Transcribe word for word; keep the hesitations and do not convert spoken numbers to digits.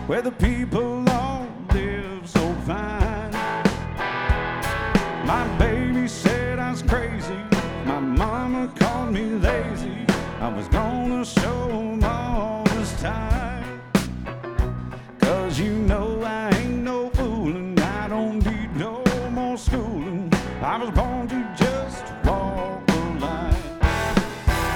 where the people all live so fine. My baby said I was crazy, my mama called me lazy. I was gonna show 'em all this time.